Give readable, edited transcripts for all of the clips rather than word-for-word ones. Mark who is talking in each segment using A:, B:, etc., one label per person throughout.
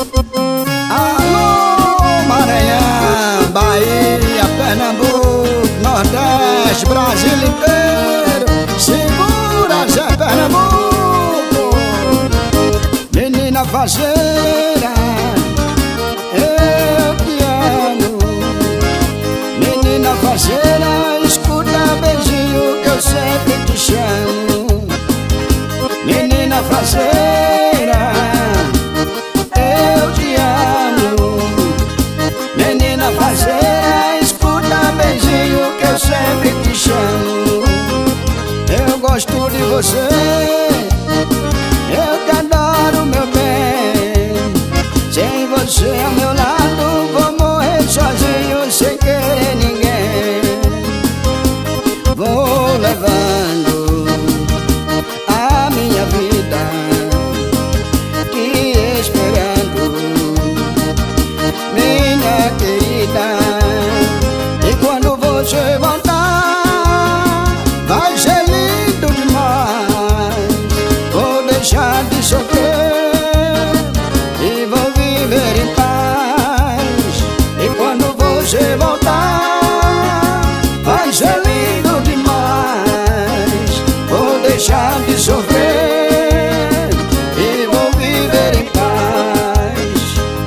A: Alô, Maranhão, Bahia, Pernambuco, Nordeste, Brasil inteiro. Segura, Zé Pernambuco. Menina faceira, eu te amo. Menina faceira, escuta beijinho que eu sempre te chamo. Menina faceira, eu te amo. Menina faceira, escuta beijinho que eu sempre te chamo. Eu gosto de você, eu te adoro, meu bem. Sem você ao meu lado vou morrer sozinho, sem querer ninguém. Vou levando a minha vida, te esperando, minha querida. E quando você voltar, vai ser lindo demais. Vou deixar de sofrer e vou viver em paz. E quando você voltar, vai ser lindo demais. Vou deixar de sofrer e vou viver em paz.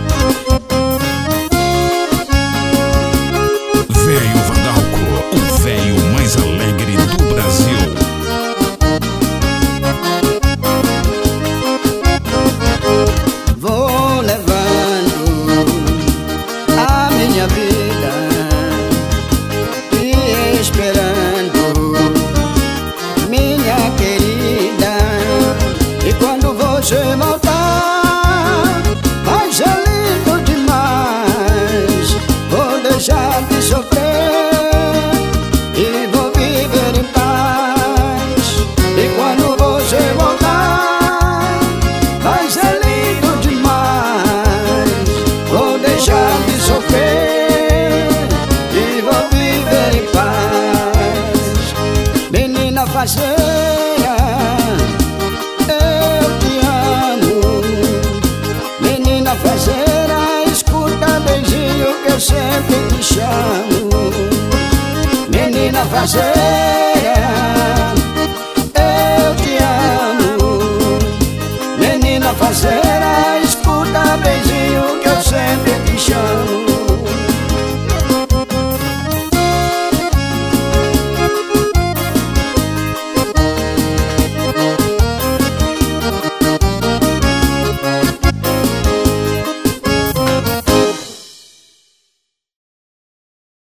B: Velho Vadalco, o velho mais alegre do Brasil.
A: Vou levando a minha vida, te esperando, minha querida. E quando você voltar, vai ser lindo demais. Vou deixar de sofrer e vou viver em paz. E quando você voltar, vai ser lindo demais. Vou deixar de sofrer e vou viver em paz. Menina faceira, eu te amo. Menina faceira, escuta beijinho que eu sempre te chamo. Menina faceira,